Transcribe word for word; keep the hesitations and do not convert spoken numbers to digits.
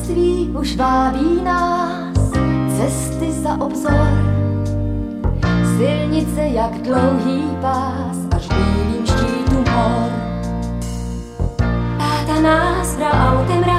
svý už vábí nás cesty za obzor. Silnice jak dlouhý pás až bílým štítům hor. Táta nás bral autem rád